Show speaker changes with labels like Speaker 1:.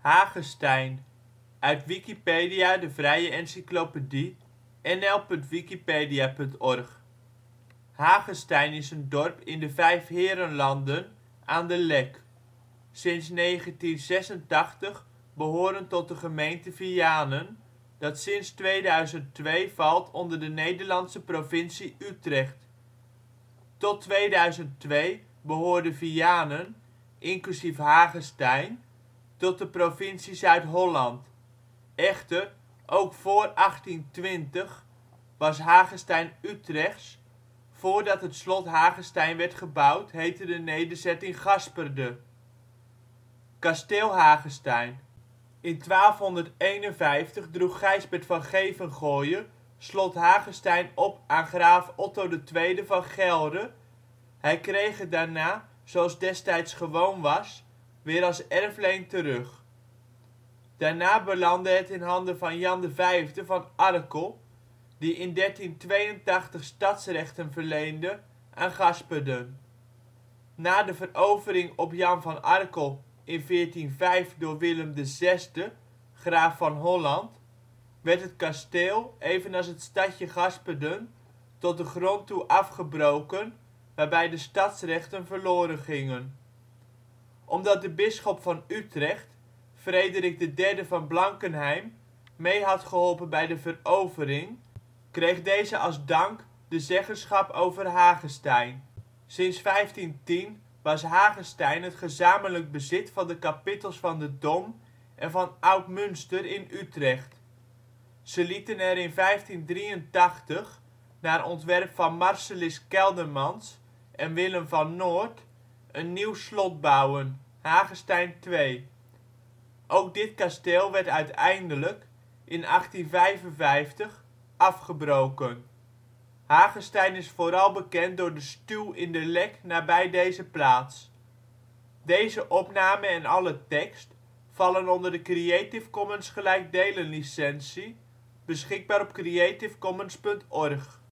Speaker 1: Hagestein, uit Wikipedia, de vrije encyclopedie. nl.wikipedia.org. Hagestein is een dorp in de Vijfheerenlanden aan de Lek. Sinds 1986 behorend tot de gemeente Vianen, dat sinds 2002 valt onder de Nederlandse provincie Utrecht. Tot 2002 behoorde Vianen, inclusief Hagestein, tot de provincie Zuid-Holland. Echter, ook voor 1820 was Hagestein Utrechts. Voordat het slot Hagestein werd gebouwd heette de nederzetting Gasperde. Kasteel Hagestein. In 1251 droeg Gijsbert van Gevengooien slot Hagestein op aan graaf Otto II van Gelre. Hij kreeg het daarna, zoals destijds gewoon was, weer als erfleen terug. Daarna belandde het in handen van Jan V van Arkel, die in 1382 stadsrechten verleende aan Gasperden. Na de verovering op Jan van Arkel in 1405 door Willem VI, graaf van Holland, werd het kasteel evenals het stadje Gasperden tot de grond toe afgebroken waarbij de stadsrechten verloren gingen. Omdat de bisschop van Utrecht, Frederik III van Blankenheim, mee had geholpen bij de verovering, kreeg deze als dank de zeggenschap over Hagestein. Sinds 1510 was Hagestein het gezamenlijk bezit van de kapittels van de Dom en van Oud-Munster in Utrecht. Ze lieten er in 1583, naar ontwerp van Marselis Keldermans en Willem van Noort, een nieuw slot bouwen, Hagestein II. Ook dit kasteel werd uiteindelijk, in 1855, afgebroken. Hagestein is vooral bekend door de stuw in de Lek nabij deze plaats. Deze opname en alle tekst vallen onder de Creative Commons gelijkdelen licentie, beschikbaar op creativecommons.org